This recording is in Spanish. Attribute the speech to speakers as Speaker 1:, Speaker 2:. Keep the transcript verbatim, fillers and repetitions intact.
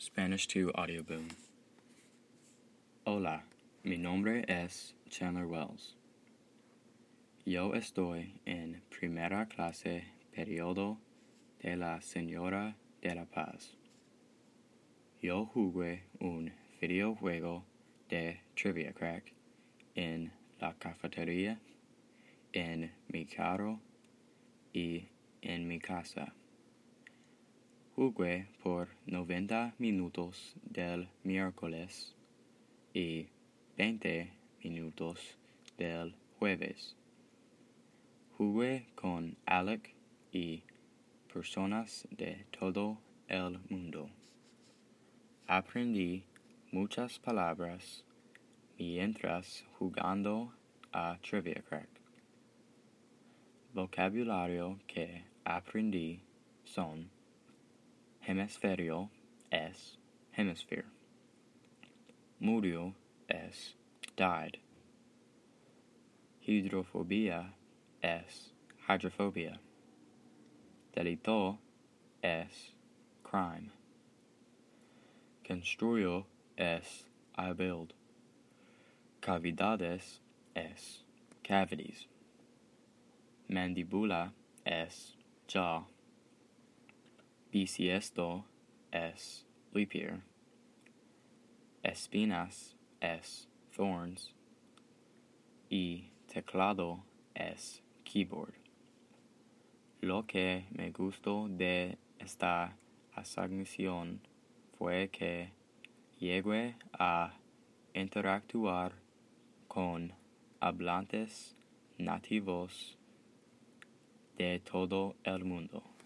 Speaker 1: Spanish to Audioboom. Hola, mi nombre es Chandler Wells. Yo estoy en primera clase periodo de la Señora de la Paz. Yo jugué un videojuego de Trivia Crack en la cafetería, en mi carro y en mi casa. Jugué por noventa minutos del miércoles y veinte minutos del jueves. Jugué con Alec y personas de todo el mundo. Aprendí muchas palabras mientras jugando a Trivia Crack. Vocabulario que aprendí son: hemisferio es hemisphere. Murió es died. Hidrofobia es hydrophobia. Delito es crime. Construyo es I build. Cavidades es cavities. Mandíbula es jaw. Bisiesto es leap year. Espinas es thorns. Y teclado es keyboard. Lo que me gustó de esta asignación fue que llegué a interactuar con hablantes nativos de todo el mundo.